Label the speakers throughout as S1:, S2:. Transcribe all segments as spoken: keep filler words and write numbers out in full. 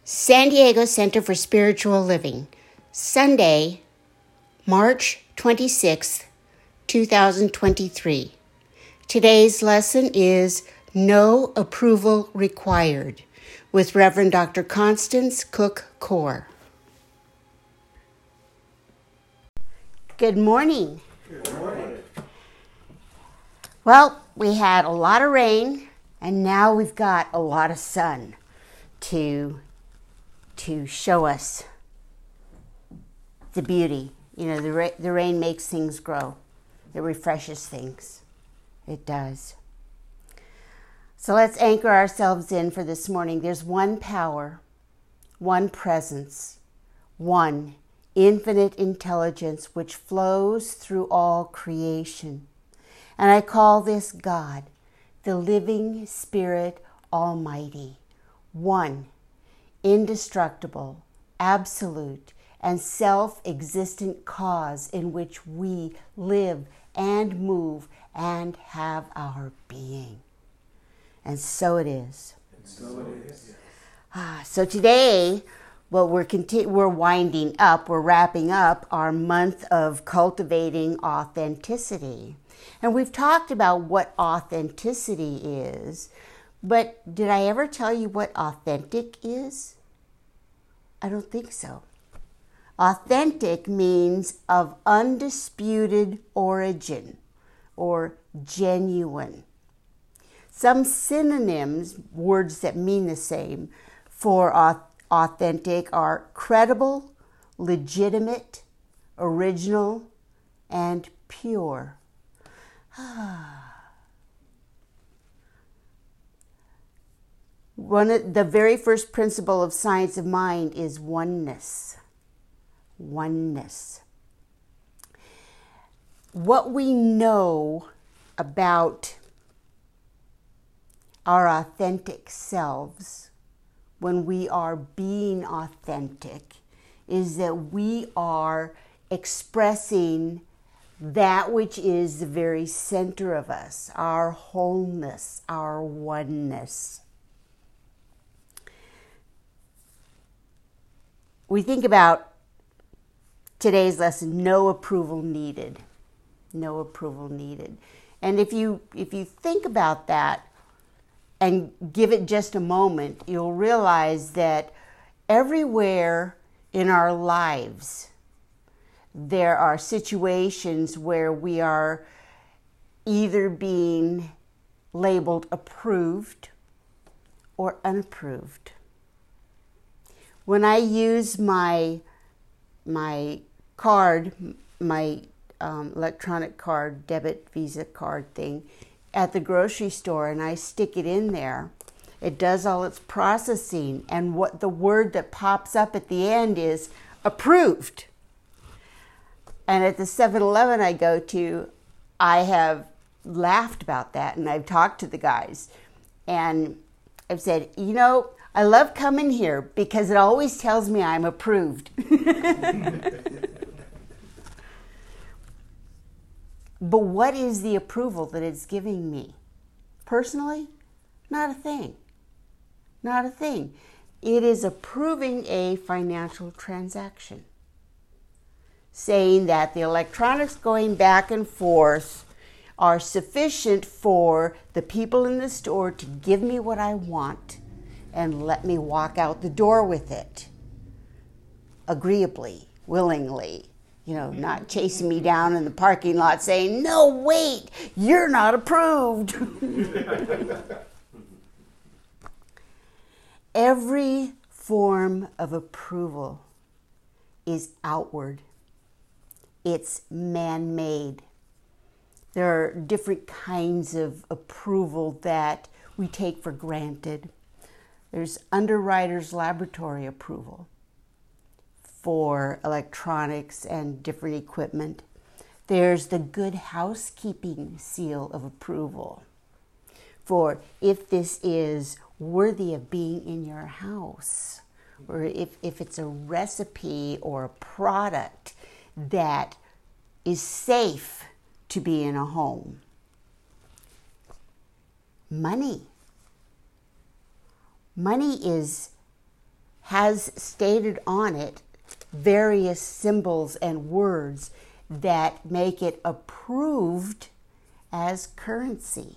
S1: San Diego Center for Spiritual Living, Sunday, March twenty-sixth, two thousand twenty-three. Today's lesson is No Approval Required with Reverend Doctor Constance Cook Core. Good morning.
S2: Good morning.
S1: Well, we had a lot of rain, and now we've got a lot of sun to to show us the beauty. You know, the, ra- the rain makes things grow. It refreshes things. It does. So let's anchor ourselves in for this morning. There's one power, one presence, one infinite intelligence which flows through all creation. And I call this God, the living Spirit Almighty, one, indestructible, absolute, and self-existent cause in which we live and move and have our being. And so it is.
S2: And so it is.
S1: Ah, so today, well, we're conti- we're winding up, we're wrapping up our month of cultivating authenticity. And we've talked about what authenticity is, but did I ever tell you what authentic is? I don't think so. Authentic means of undisputed origin or genuine. Some synonyms, words that mean the same, for authentic are credible, legitimate, original, and pure. One of the very first principle of science of mind is oneness. Oneness. What we know about our authentic selves when we are being authentic is that we are expressing that which is the very center of us, our wholeness, our oneness. We think about today's lesson, no approval needed. No approval needed. And if you if you think about that and give it just a moment, you'll realize that everywhere in our lives there are situations where we are either being labeled approved or unapproved. When I use my my card, my um, electronic card, debit Visa card thing, at the grocery store, and I stick it in there, it does all its processing, and what the word that pops up at the end is approved. And at the seven eleven I go to, I have laughed about that, and I've talked to the guys, and I've said, you know, I love coming here because it always tells me I'm approved. But what is the approval that it's giving me? Personally, not a thing. Not a thing. It is approving a financial transaction, saying that the electronics going back and forth are sufficient for the people in the store to give me what I want and let me walk out the door with it, agreeably, willingly, you know, not chasing me down in the parking lot saying, no, wait, you're not approved. Every form of approval is outward. It's man-made. There are different kinds of approval that we take for granted. There's Underwriters Laboratory approval for electronics and different equipment. There's the Good Housekeeping seal of approval for if this is worthy of being in your house, or if, if it's a recipe or a product that is safe to be in a home. Money. Money is has stated on it various symbols and words that make it approved as currency.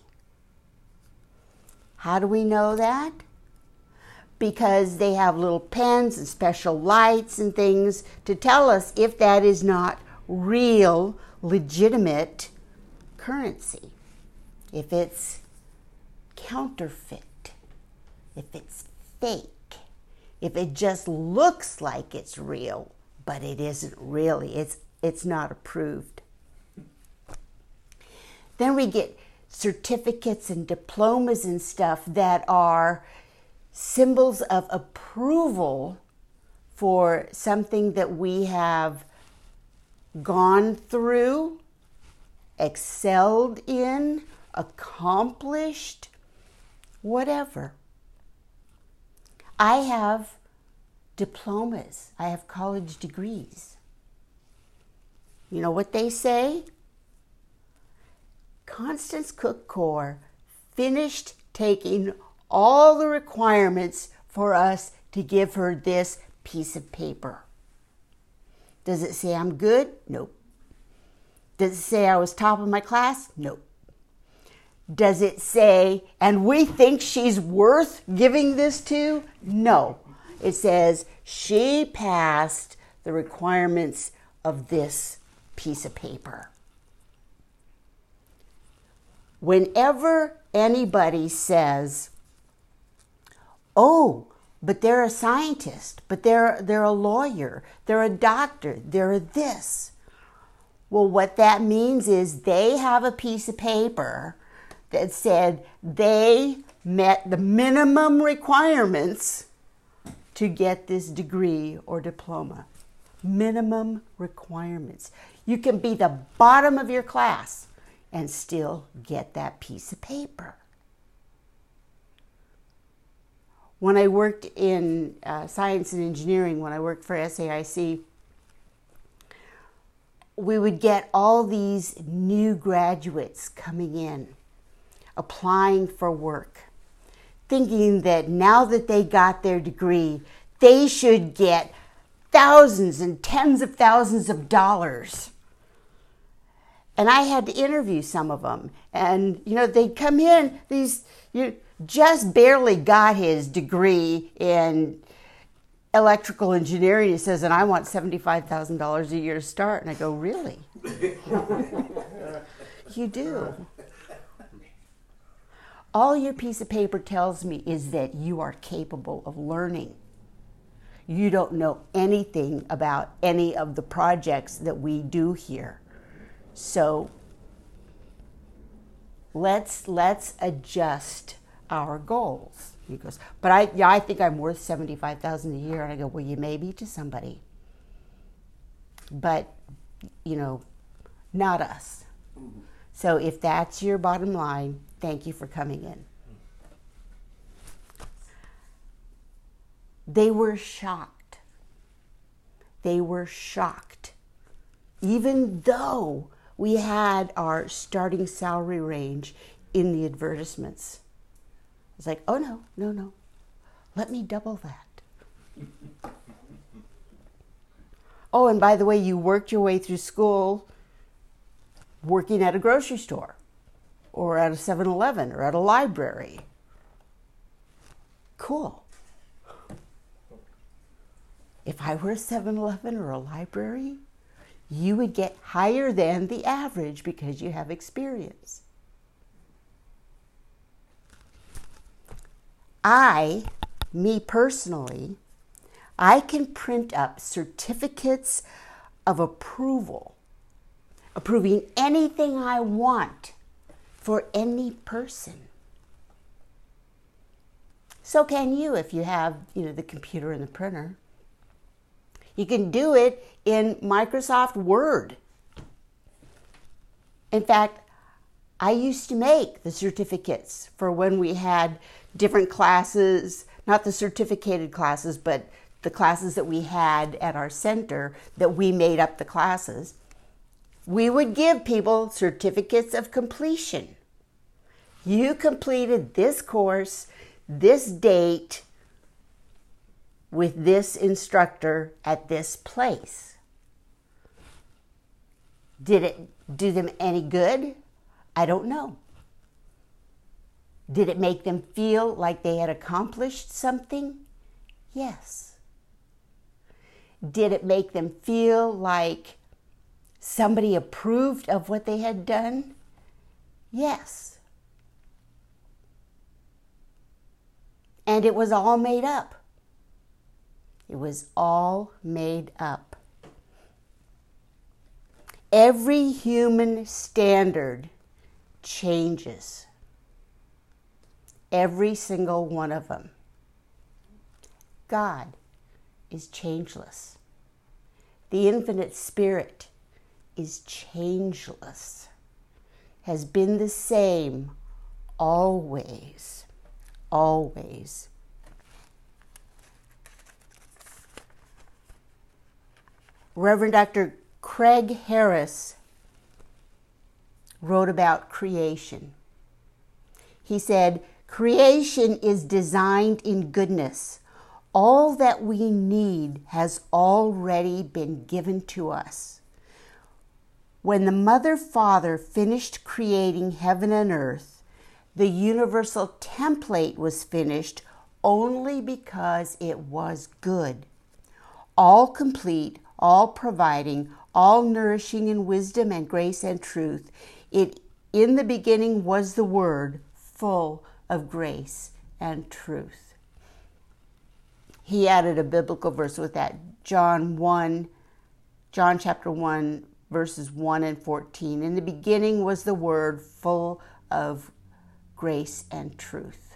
S1: How do we know that? Because they have little pens and special lights and things to tell us if that is not real, legitimate currency. If it's counterfeit, if it's fake, if it just looks like it's real, but it isn't really, it's, it's not approved. Then we get certificates and diplomas and stuff that are symbols of approval for something that we have gone through, excelled in, accomplished, whatever. I have diplomas. I have college degrees. You know what they say? Constance Cook Core finished taking all the requirements for us to give her this piece of paper. Does it say I'm good? Nope. Does it say I was top of my class? Nope. Does it say, and we think she's worth giving this to? No. It says she passed the requirements of this piece of paper. Whenever anybody says, oh, but they're a scientist, but they're, they're a lawyer, they're a doctor, they're a this. Well, what that means is they have a piece of paper that said they met the minimum requirements to get this degree or diploma. Minimum requirements. You can be the bottom of your class and still get that piece of paper. When I worked in uh, science and engineering, when I worked for S A I C, we would get all these new graduates coming in, applying for work, thinking that now that they got their degree, they should get thousands and tens of thousands of dollars. And I had to interview some of them. And, you know, they'd come in, these, you just barely got his degree in electrical engineering. He says, and I want seventy-five thousand dollars a year to start. And I go, really? You do. All your piece of paper tells me is that you are capable of learning. You don't know anything about any of the projects that we do here. So let's let's adjust our goals. He goes, but I yeah, I think I'm worth seventy-five thousand dollars a year. And I go, well, you may be to somebody. But, you know, not us. Mm-hmm. So if that's your bottom line, thank you for coming in. They were shocked. They were shocked. Even though we had our starting salary range in the advertisements. It's like, oh no, no, no. Let me double that. Oh, and by the way, you worked your way through school working at a grocery store or at a seven eleven or at a library. Cool. If I were a seven eleven or a library, you would get higher than the average because you have experience. I, me personally, I can print up certificates of approval, approving anything I want for any person. So can you if you have, you know, the computer and the printer. You can do it in Microsoft Word. In fact, I used to make the certificates for when we had different classes, not the certificated classes, but the classes that we had at our center that we made up the classes. We would give people certificates of completion. You completed this course, this date, with this instructor at this place. Did it do them any good? I don't know. Did it make them feel like they had accomplished something? Yes. Did it make them feel like somebody approved of what they had done? Yes. And it was all made up. It was all made up. Every human standard changes. Every single one of them. God is changeless. The infinite spirit is changeless, has been the same always, always. Reverend Doctor Craig Harris wrote about creation. He said, "Creation is designed in goodness. All that we need has already been given to us. When the Mother Father finished creating heaven and earth, the universal template was finished only because it was good. All complete, all providing, all nourishing in wisdom and grace and truth. It in the beginning was the Word, full of grace and truth." He added a biblical verse with that, John one, John chapter one, verses one and fourteen. "In the beginning was the Word, full of grace and truth."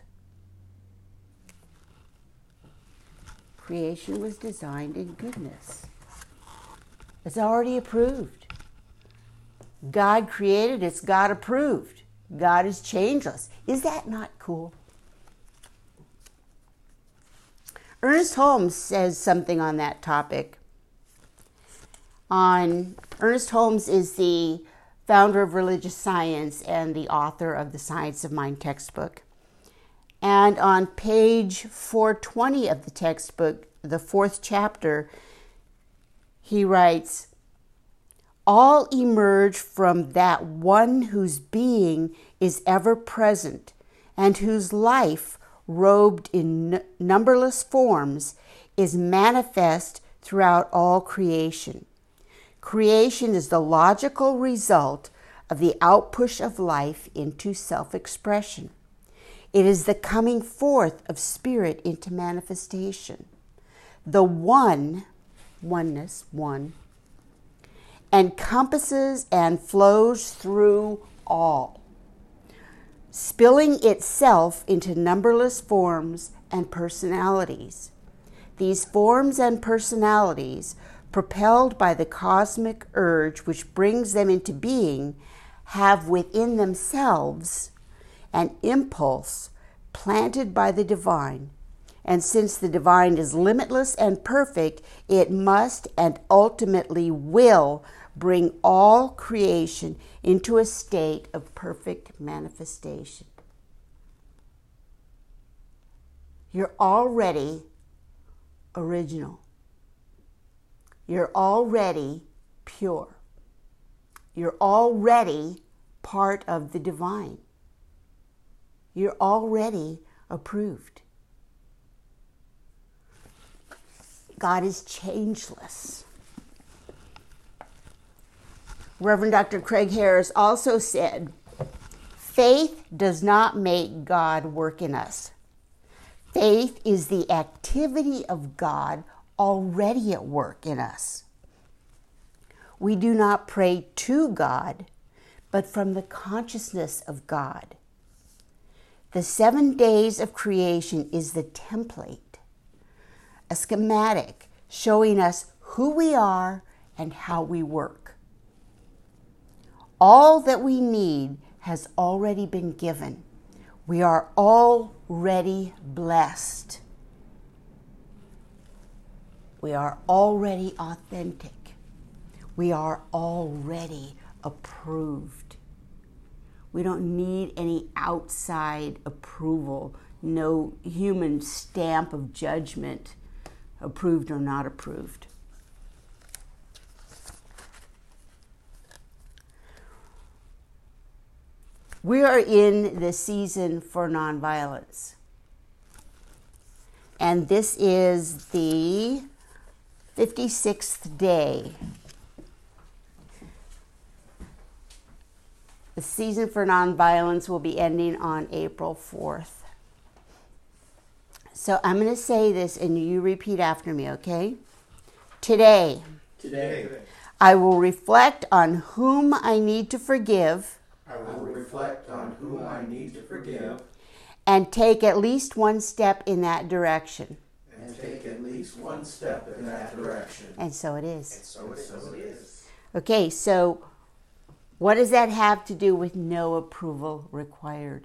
S1: Creation was designed in goodness. It's already approved. God created, it's God approved. God is changeless. Is that not cool? Ernest Holmes says something on that topic. On Ernest Holmes is the founder of religious science and the author of the Science of Mind textbook. And on page four twenty of the textbook, the fourth chapter, he writes, "All emerge from that one whose being is ever present and whose life, robed in n- numberless forms, is manifest throughout all creation. Creation is the logical result of the outpush of life into self-expression. It is the coming forth of spirit into manifestation. The one, oneness, one, encompasses and flows through all, spilling itself into numberless forms and personalities. These forms and personalities, propelled by the cosmic urge which brings them into being, have within themselves an impulse planted by the divine. And since the divine is limitless and perfect, it must and ultimately will bring all creation into a state of perfect manifestation." You're already original. You're already pure. You're already part of the divine. You're already approved. God is changeless. Reverend Doctor Craig Harris also said, "Faith does not make God work in us. Faith is the activity of God already at work in us. We do not pray to God, but from the consciousness of God. The seven days of creation is the template, a schematic showing us who we are and how we work. All that we need has already been given. We are already blessed. We are already authentic. We are already approved. We don't need any outside approval, no human stamp of judgment approved or not approved. We are in the season for nonviolence. And this is the fifty-sixth day. The season for nonviolence will be ending on April fourth. So I'm going to say this and you repeat after me, okay? Today,
S2: Today,
S1: I will reflect on whom I need to forgive
S2: I will reflect on whom I need to forgive
S1: and take at least one step in that direction.
S2: and take at least one step in that direction.
S1: And so it is.
S2: So, so it is.
S1: Okay, so what does that have to do with no approval required?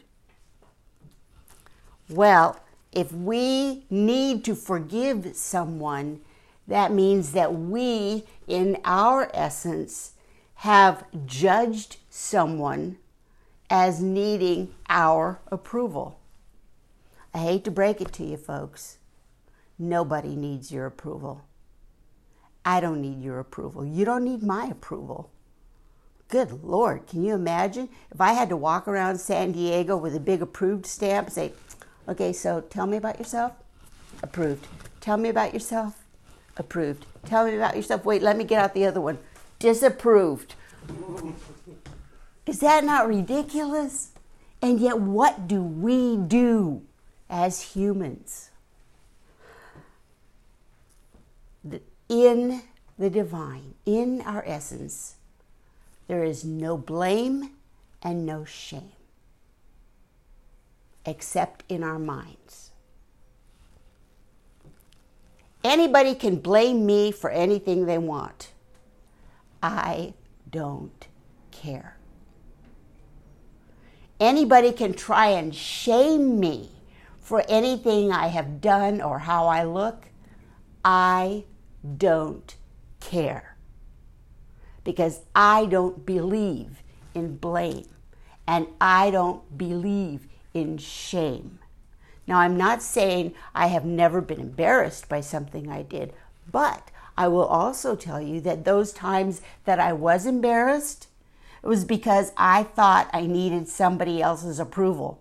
S1: Well, if we need to forgive someone, that means that we, in our essence, have judged someone as needing our approval. I hate to break it to you, folks. Nobody needs your approval. I don't need your approval. You don't need my approval. Good Lord, can you imagine if I had to walk around San Diego with a big approved stamp, say, okay, so tell me about yourself? Approved. Tell me about yourself? Approved. Tell me about yourself. Wait, let me get out the other one. Disapproved. Is that not ridiculous? And yet, what do we do as humans? In the divine, in our essence, there is no blame and no shame, except in our minds. Anybody can blame me for anything they want. I don't care. Anybody can try and shame me for anything I have done or how I look. I don't care. Because I don't believe in blame and I don't believe in shame. Now, I'm not saying I have never been embarrassed by something I did, but I will also tell you that those times that I was embarrassed, it was because I thought I needed somebody else's approval.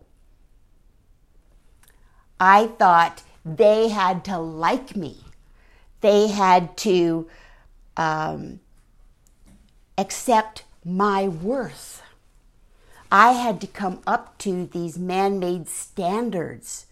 S1: I thought they had to like me. They had to um, accept my worth. I had to come up to these man-made standards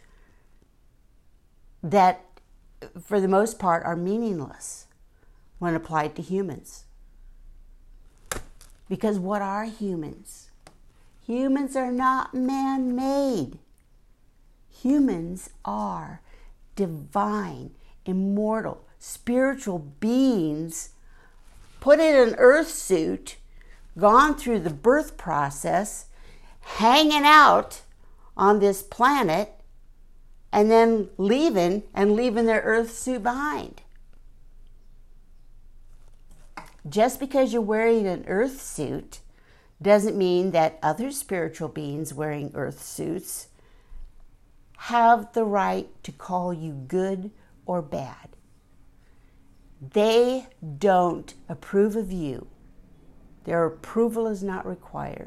S1: that, for the most part, are meaningless when applied to humans. Because what are humans? Humans are not man-made. Humans are divine, immortal, spiritual beings put in an earth suit, gone through the birth process, hanging out on this planet, and then leaving and leaving their earth suit behind. Just because you're wearing an earth suit doesn't mean that other spiritual beings wearing earth suits have the right to call you good or bad. They don't approve of you. Their approval is not required.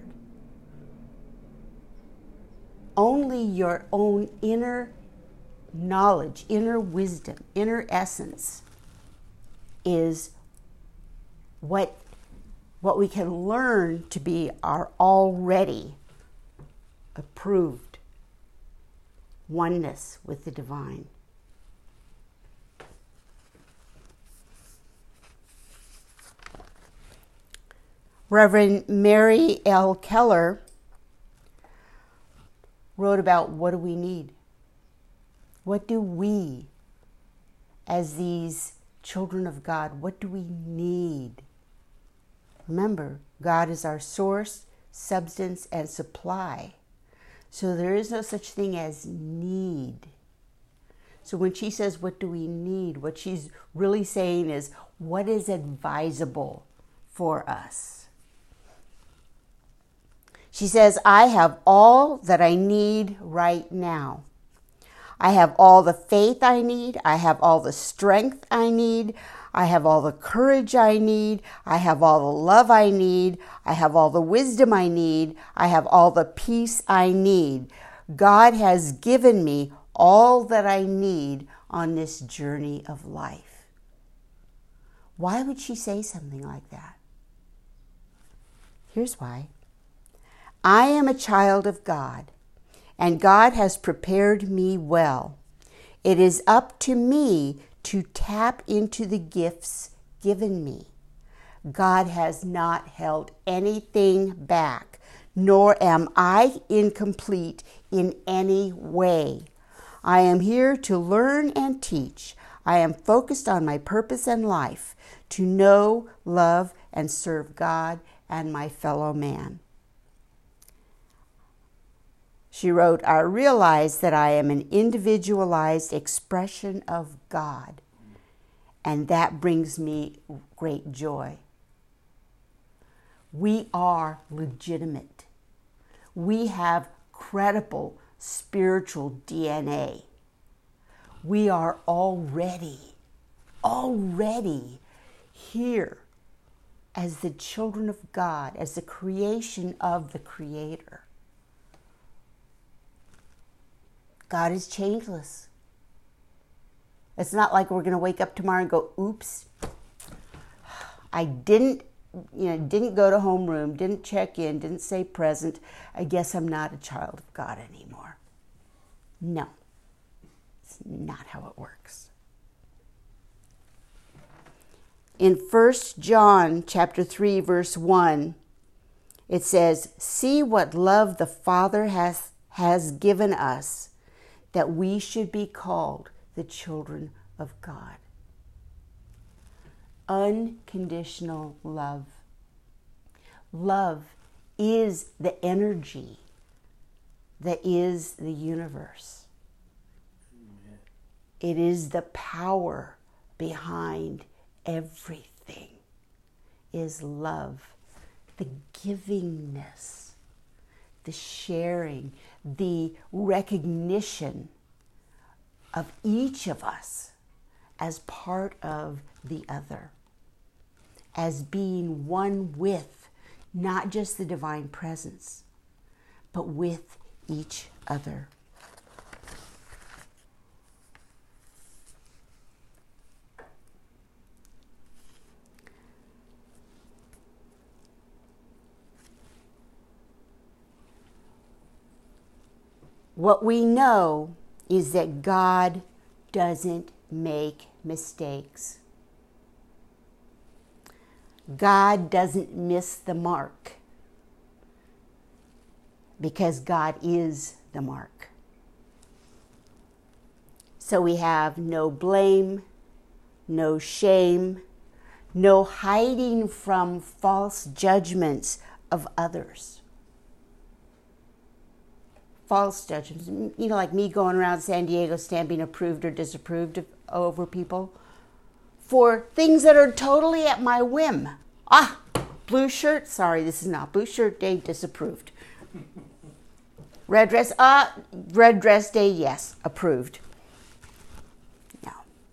S1: Only your own inner knowledge, inner wisdom, inner essence is what, what we can learn to be our already approved oneness with the divine. Reverend Mary L. Keller wrote about what do we need? What do we, as these children of God, what do we need? Remember, God is our source, substance, and supply. So there is no such thing as need. So when she says, what do we need? What she's really saying is, what is advisable for us? She says, I have all that I need right now. I have all the faith I need. I have all the strength I need. I have all the courage I need. I have all the love I need. I have all the wisdom I need. I have all the peace I need. God has given me all that I need on this journey of life. Why would she say something like that? Here's why. I am a child of God, and God has prepared me well. It is up to me to tap into the gifts given me. God has not held anything back, nor am I incomplete in any way. I am here to learn and teach. I am focused on my purpose in life, to know, love, and serve God and my fellow man. She wrote, I realize that I am an individualized expression of God, and that brings me great joy. We are legitimate. We have credible spiritual D N A. We are already, already here as the children of God, as the creation of the Creator. God is changeless. It's not like we're going to wake up tomorrow and go, oops, I didn't, you know, didn't go to homeroom, didn't check in, didn't say present. I guess I'm not a child of God anymore. No, it's not how it works. In First John chapter three, verse one, it says, see what love the Father has, has given us, that we should be called the children of God. Unconditional love. Love is the energy that is the universe. Amen. It is the power behind everything. Is love, the givingness, the sharing, the recognition of each of us as part of the other, as being one with not just the divine presence, but with each other. What we know is that God doesn't make mistakes. God doesn't miss the mark, because God is the mark. So we have no blame, no shame, no hiding from false judgments of others. False judgments, you know, like me going around San Diego stamping approved or disapproved of, over people for things that are totally at my whim. Ah, blue shirt, sorry, this is not blue shirt day, disapproved. Red dress, ah, red dress day, yes, approved. No.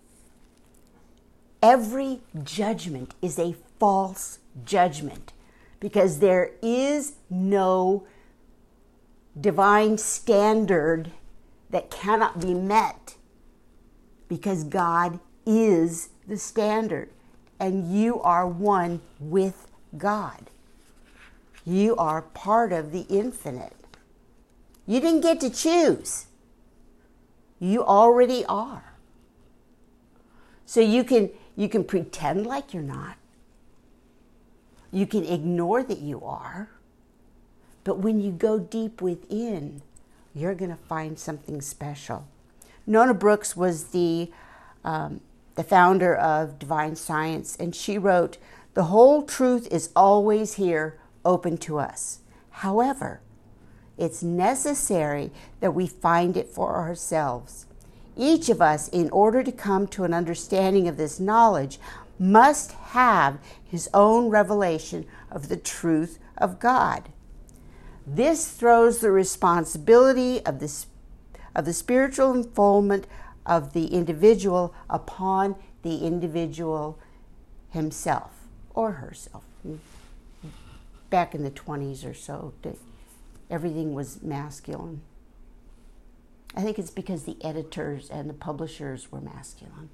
S1: Every judgment is a false judgment, because there is no divine standard that cannot be met, because God is the standard, and you are one with God. You are part of the infinite. You didn't get to choose. You already are. So you can you can pretend like you're not. You can ignore that you are. But when you go deep within, you're going to find something special. Nona Brooks was the, um, the founder of Divine Science, and she wrote, the whole truth is always here, open to us. However, it's necessary that we find it for ourselves. Each of us, in order to come to an understanding of this knowledge, must have his own revelation of the truth of God. This throws the responsibility of this of the spiritual unfoldment of the individual upon the individual himself or herself. Back in the twenties or so, everything was masculine. I think it's because the editors and the publishers were masculine.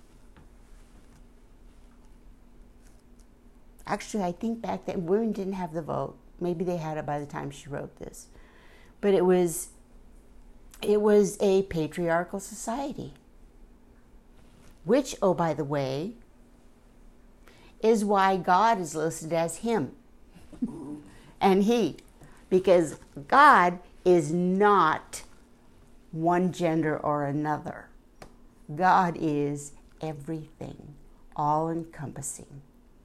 S1: Actually, I think back then women didn't have the vote. Maybe they had it by the time she wrote this. But it was it was a patriarchal society. Which, oh, by the way, is why God is listed as him and he. Because God is not one gender or another. God is everything, all-encompassing.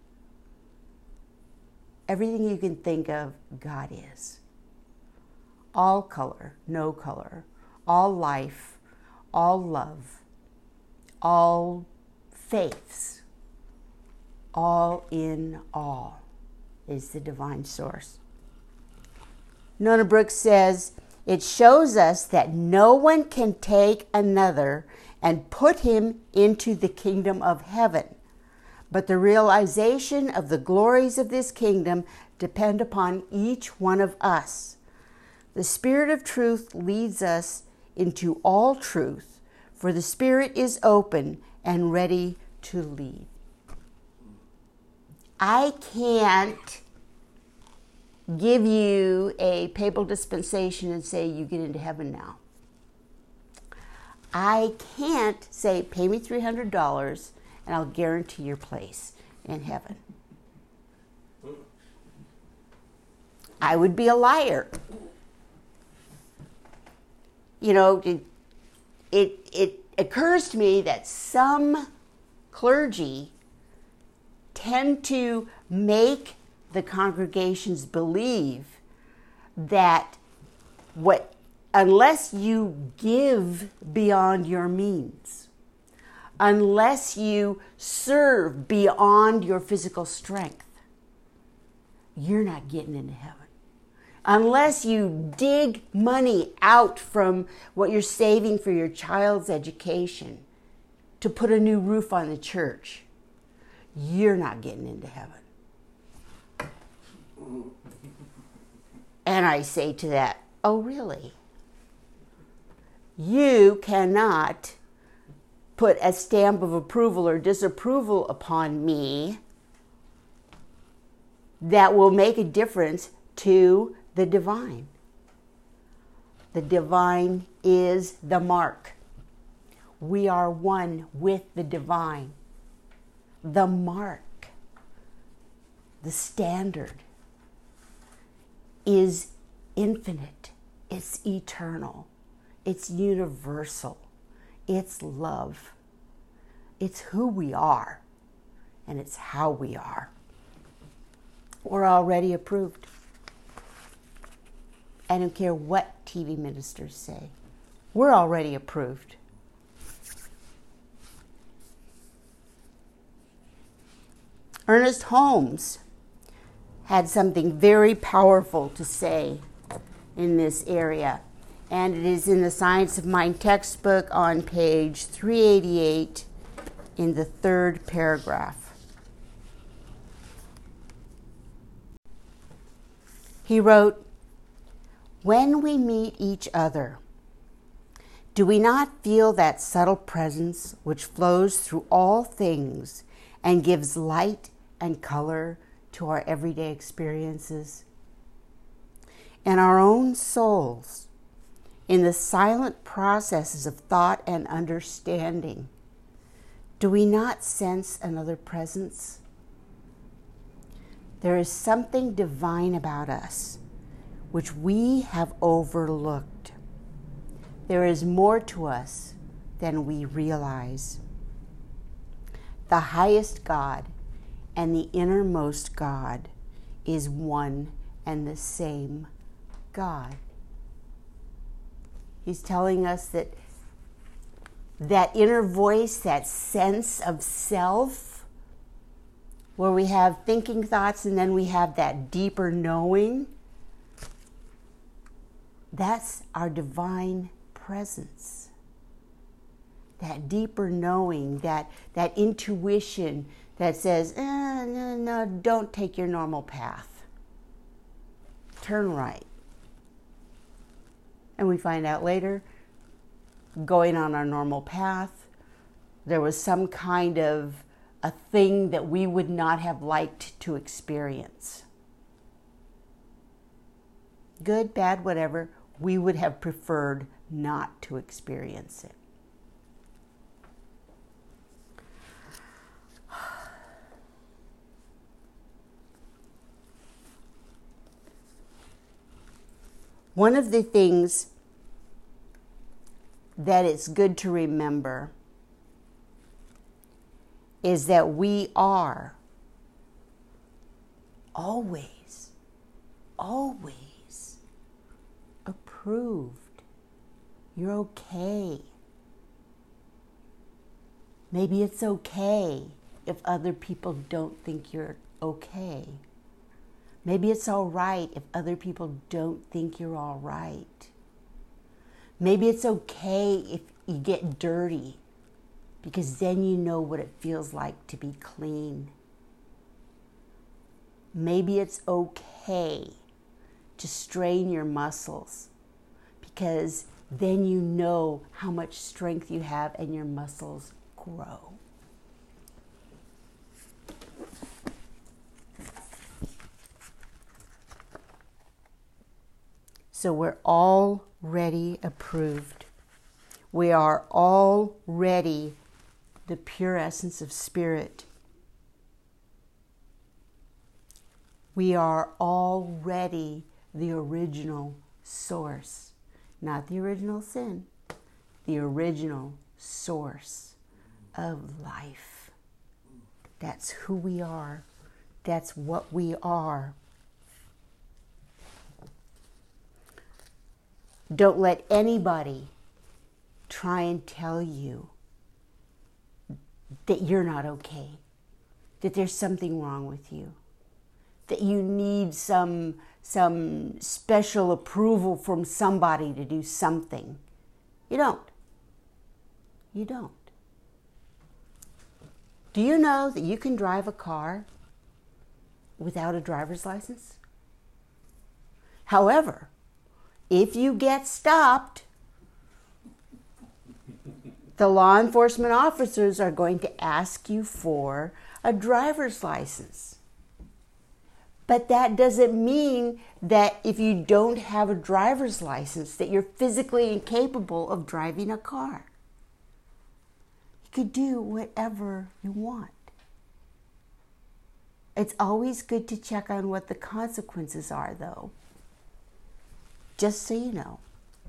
S1: Everything you can think of, God is. All color, no color. All life, all love, all faiths, all in all is the divine source. Nona Brooks says, it shows us that no one can take another and put him into the kingdom of heaven, but the realization of the glories of this kingdom depend upon each one of us. The Spirit of truth leads us into all truth, for the Spirit is open and ready to lead. I can't give you a papal dispensation and say you get into heaven now. I can't say pay me three hundred dollars and I'll guarantee your place in heaven. I would be a liar. You know, it, it, it occurs to me that some clergy tend to make the congregations believe that what unless you give beyond your means, unless you serve beyond your physical strength, you're not getting into heaven. Unless you dig money out from what you're saving for your child's education to put a new roof on the church, you're not getting into heaven. And I say to that, oh, really? You cannot put a stamp of approval or disapproval upon me that will make a difference to the divine. The divine is the mark. We are one with the divine. The mark, the standard, is infinite. It's eternal. It's universal. It's love. It's who we are, and it's how we are. We're already approved. I don't care what T V ministers say. We're already approved. Ernest Holmes had something very powerful to say in this area, and it is in the Science of Mind textbook on page three eighty-eight in the third paragraph. He wrote, "When we meet each other, do we not feel that subtle presence which flows through all things and gives light and color to our everyday experiences? In our own souls, in the silent processes of thought and understanding, do we not sense another presence? There is something divine about us which we have overlooked. There is more to us than we realize. The highest God and the innermost God is one and the same God." He's telling us that that inner voice, that sense of self, where we have thinking thoughts and then we have that deeper knowing, that's our divine presence, that deeper knowing, that, that intuition that says, eh, no, no, don't take your normal path. Turn right. And we find out later, going on our normal path, there was some kind of a thing that we would not have liked to experience. Good, bad, whatever, we would have preferred not to experience it. One of the things that it's good to remember is that we are always, always approved. You're okay. Maybe it's okay if other people don't think you're okay. Maybe it's all right if other people don't think you're all right. Maybe it's okay if you get dirty, because then you know what it feels like to be clean. Maybe it's okay to strain your muscles, because then you know how much strength you have and your muscles grow. So we're already approved. We are already the pure essence of spirit. We are already the original source. Not the original sin, the original source of life. That's who we are. That's what we are. Don't let anybody try and tell you that you're not okay, that there's something wrong with you, that you need some, some special approval from somebody to do something. You don't. You don't. Do you know that you can drive a car without a driver's license? However, if you get stopped, the law enforcement officers are going to ask you for a driver's license. But that doesn't mean that if you don't have a driver's license, that you're physically incapable of driving a car. You could do whatever you want. It's always good to check on what the consequences are, though. Just so you know.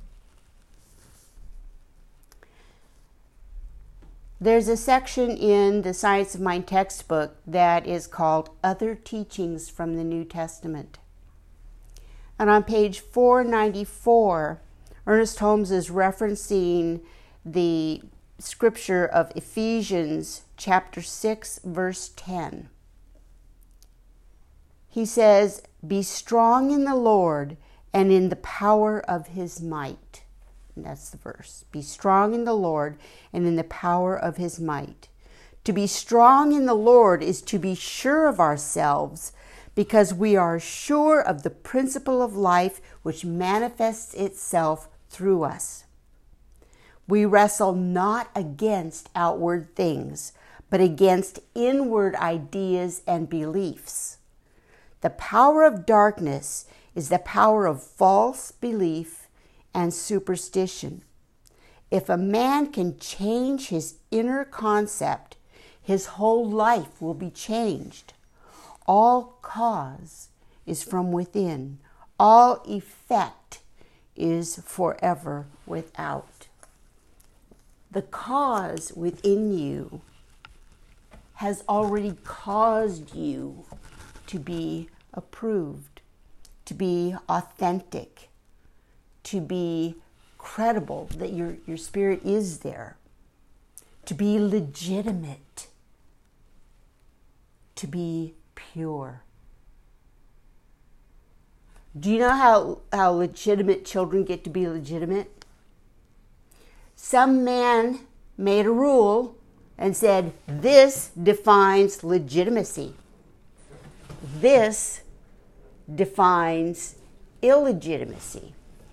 S1: There's a section in the Science of Mind textbook that is called Other Teachings from the New Testament. And on page four ninety-four, Ernest Holmes is referencing the scripture of Ephesians chapter six, verse ten. He says, "Be strong in the Lord and in the power of his might." And that's the verse. Be strong in the Lord and in the power of his might. To be strong in the Lord is to be sure of ourselves, because we are sure of the principle of life which manifests itself through us. We wrestle not against outward things, but against inward ideas and beliefs. The power of darkness is the power of false belief and superstition. If a man can change his inner concept, his whole life will be changed. All cause is from within. All effect is forever without. The cause within you has already caused you to be approved, to be authentic, to be credible, that your, your spirit is there, to be legitimate, to be pure. Do you know how, how legitimate children get to be legitimate? some man made a rule and said, this defines legitimacy. This defines illegitimacy.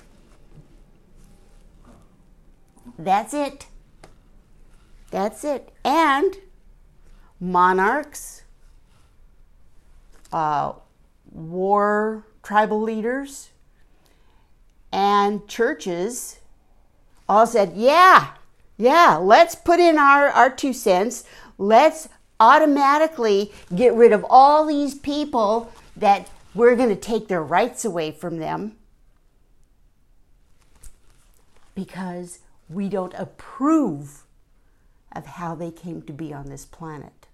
S1: That's it. That's it. And monarchs, uh, war tribal leaders, and churches all said, yeah, yeah, let's put in our, our two cents. Let's automatically get rid of all these people that we're going to take their rights away from them because we don't approve of how they came to be on this planet.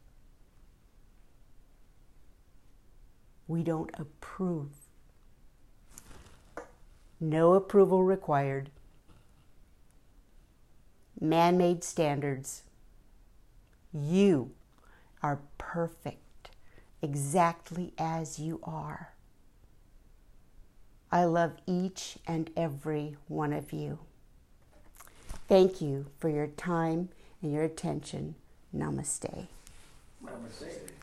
S1: We don't approve. No approval required. Man-made standards. You are perfect exactly as you are. I love each and every one of you. Thank you for your time and your attention. Namaste.
S2: Namaste.